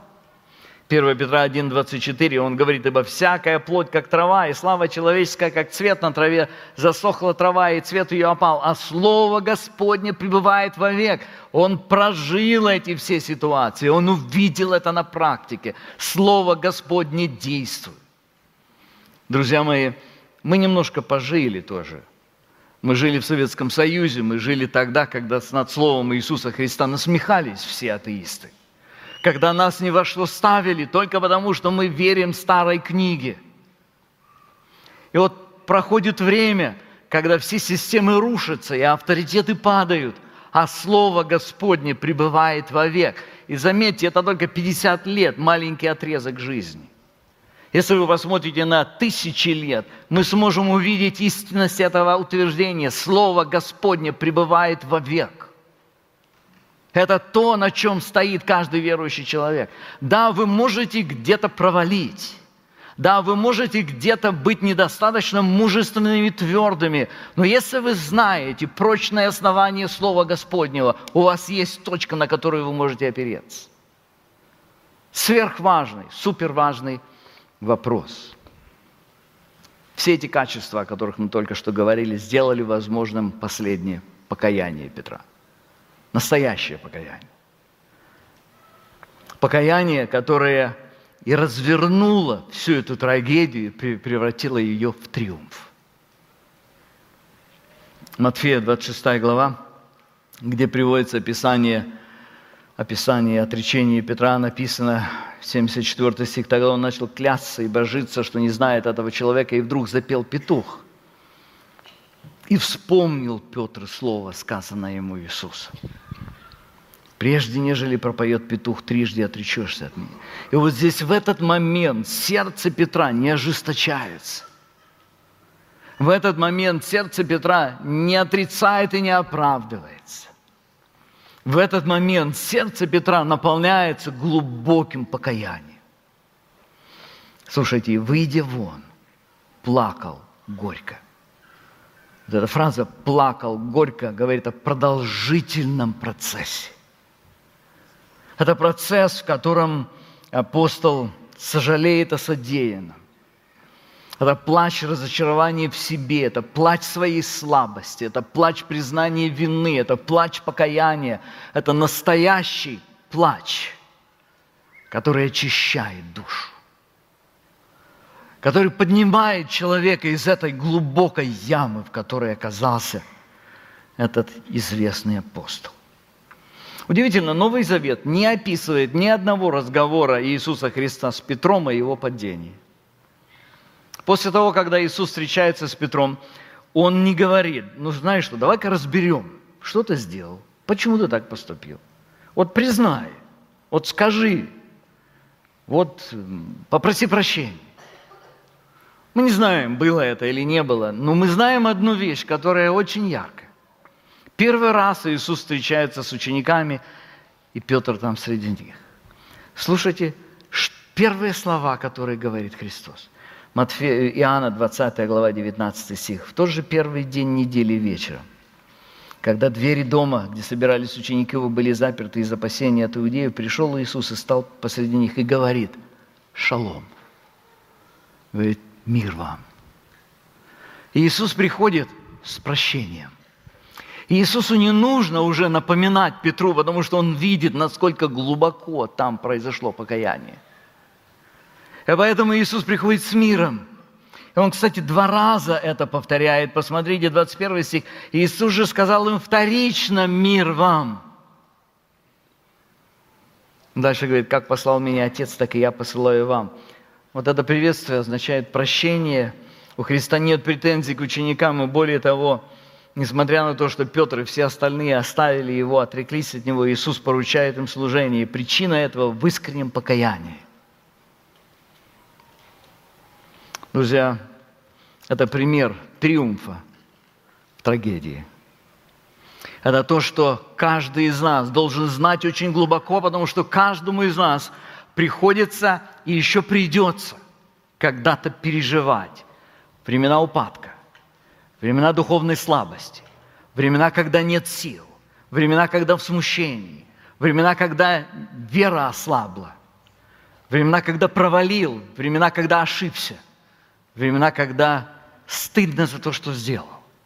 1 Петра 1,24, он говорит: «Ибо всякая плоть, как трава, и слава человеческая, как цвет на траве, засохла трава, и цвет ее опал, а Слово Господне пребывает вовек». Он прожил эти все ситуации, он увидел это на практике. Слово Господне действует. Друзья мои, мы немножко пожили тоже. Мы жили в Советском Союзе, мы жили тогда, когда над Словом Иисуса Христа насмехались все атеисты. Когда нас ни во что ставили, только потому, что мы верим старой книге. И вот проходит время, когда все системы рушатся, и авторитеты падают, а Слово Господне пребывает вовек. И заметьте, это только 50 лет, маленький отрезок жизни. Если вы посмотрите на 1000 лет, мы сможем увидеть истинность этого утверждения. Слово Господне пребывает вовек. Это то, на чем стоит каждый верующий человек. Да, вы можете где-то провалить. Да, вы можете где-то быть недостаточно мужественными и твердыми. Но если вы знаете прочное основание Слова Господнего, у вас есть точка, на которую вы можете опереться. Сверхважный, суперважный вопрос. Все эти качества, о которых мы только что говорили, сделали возможным последнее покаяние Петра. Настоящее покаяние. Покаяние, которое и развернуло всю эту трагедию и превратило ее в триумф. Матфея 26 глава, где приводится описание отречения Петра, написано 74 стих. Тогда он начал клясться и божиться, что не знает этого человека, и вдруг запел петух. И вспомнил Петр слово, сказанное ему Иисусом: «Прежде, нежели пропоет петух, трижды отречешься от меня». И вот здесь в этот момент сердце Петра не ожесточается. В этот момент сердце Петра не отрицает и не оправдывается. В этот момент сердце Петра наполняется глубоким покаянием. Слушайте, выйдя вон, плакал горько. Вот эта фраза «плакал горько» говорит о продолжительном процессе. Это процесс, в котором апостол сожалеет о содеянном. Это плач разочарования в себе, это плач своей слабости, это плач признания вины, это плач покаяния, это настоящий плач, который очищает душу, который поднимает человека из этой глубокой ямы, в которой оказался этот известный апостол. Удивительно, Новый Завет не описывает ни одного разговора Иисуса Христа с Петром и его падении. После того, когда Иисус встречается с Петром, Он не говорит: ну знаешь что, давай-ка разберем, что ты сделал, почему ты так поступил. Вот признай, вот скажи, вот попроси прощения. Мы не знаем, было это или не было, но мы знаем одну вещь, которая очень яркая. Первый раз Иисус встречается с учениками, и Петр там среди них. Слушайте, первые слова, которые говорит Христос. Иоанна 20 глава 19 стих. В тот же первый день недели вечером, когда двери дома, где собирались ученики его, были заперты из опасения от иудеев, пришел Иисус и стал посреди них и говорит: «Шалом». Говорит: «Мир вам». И Иисус приходит с прощением. И Иисусу не нужно уже напоминать Петру, потому что Он видит, насколько глубоко там произошло покаяние. И поэтому Иисус приходит с миром. И Он, кстати, 2 раза это повторяет. Посмотрите, 21 стих. Иисус же сказал им вторично: «Мир вам». Дальше говорит: «Как послал меня Отец, так и я посылаю вам». Вот это приветствие означает прощение. У Христа нет претензий к ученикам, и более того, несмотря на то, что Петр и все остальные оставили Его, отреклись от Него, Иисус поручает им служение. И причина этого в искреннем покаянии. Друзья, это пример триумфа в трагедии. Это то, что каждый из нас должен знать очень глубоко, потому что каждому из нас приходится и еще придется когда-то переживать времена упадка, времена духовной слабости, времена, когда нет сил, времена, когда в смущении, времена, когда вера ослабла, времена, когда провалил, времена, когда ошибся, времена, когда стыдно за то, что сделал.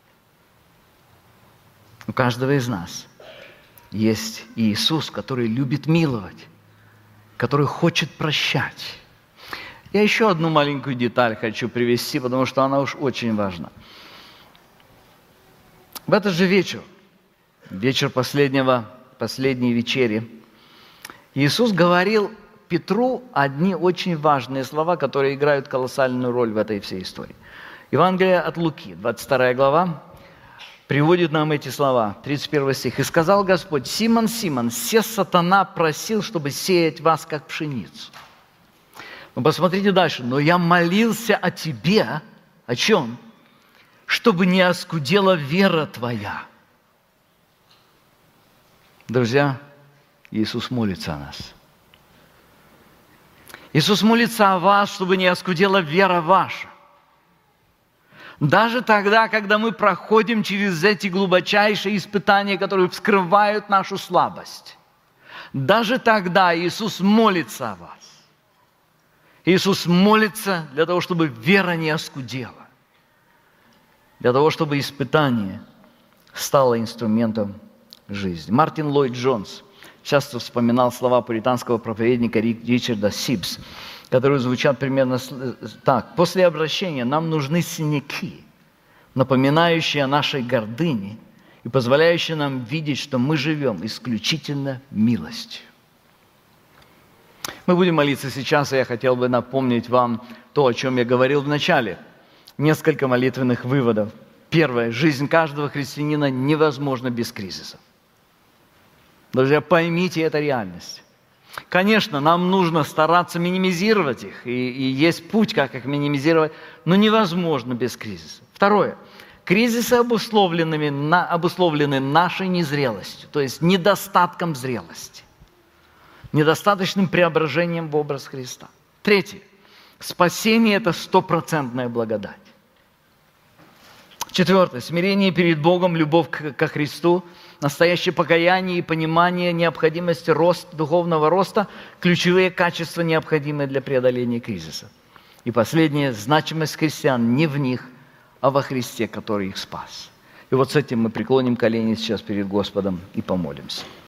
У каждого из нас есть Иисус, который любит миловать, который хочет прощать. Я еще одну маленькую деталь хочу привести, потому что она уж очень важна. В этот же вечер последней вечери, Иисус говорил Петру одни очень важные слова, которые играют колоссальную роль в этой всей истории. Евангелие от Луки, 22 глава, приводит нам эти слова, 31 стих. «И сказал Господь: Симон, Симон, се сатана просил, чтобы сеять вас, как пшеницу». Но посмотрите дальше. «Но я молился о тебе». О чем? «Чтобы не оскудела вера твоя». Друзья, Иисус молится о нас. Иисус молится о вас, чтобы не оскудела вера ваша. Даже тогда, когда мы проходим через эти глубочайшие испытания, которые вскрывают нашу слабость. Даже тогда Иисус молится о вас. Иисус молится для того, чтобы вера не оскудела. Для того, чтобы испытание стало инструментом жизни. Мартин Ллойд Джонс часто вспоминал слова пуританского проповедника Ричарда Сиббс, которые звучат примерно так. «После обращения нам нужны синяки, напоминающие о нашей гордыне и позволяющие нам видеть, что мы живем исключительно милостью». Мы будем молиться сейчас, и я хотел бы напомнить вам то, о чем я говорил в начале. Несколько молитвенных выводов. Первое. Жизнь каждого христианина невозможна без кризисов. Друзья, поймите, это реальность. Конечно, нам нужно стараться минимизировать их, и есть путь, как их минимизировать, но невозможно без кризиса. Второе. Кризисы обусловлены нашей незрелостью, то есть недостатком зрелости, недостаточным преображением в образ Христа. Третье. Спасение – это 100% благодать. Четвертое. Смирение перед Богом, любовь ко Христу, настоящее покаяние и понимание необходимости духовного роста – ключевые качества, необходимые для преодоления кризиса. И последнее – значимость христиан не в них, а во Христе, который их спас. И вот с этим мы преклоним колени сейчас перед Господом и помолимся.